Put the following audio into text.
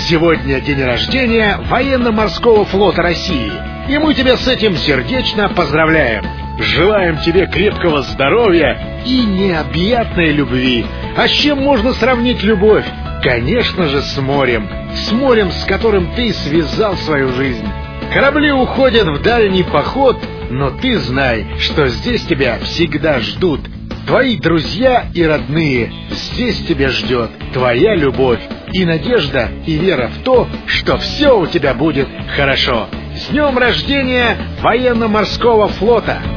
Сегодня день рождения Военно-Морского флота России, и мы тебя с этим сердечно поздравляем. Желаем тебе крепкого здоровья и необъятной любви. А с чем можно сравнить любовь? Конечно же, с морем, с которым ты связал свою жизнь. Корабли уходят в дальний поход, но ты знай, что здесь тебя всегда ждут. Твои друзья и родные, здесь тебя ждет твоя любовь и надежда, и вера в то, что все у тебя будет хорошо. С днем рождения Военно-Морского флота!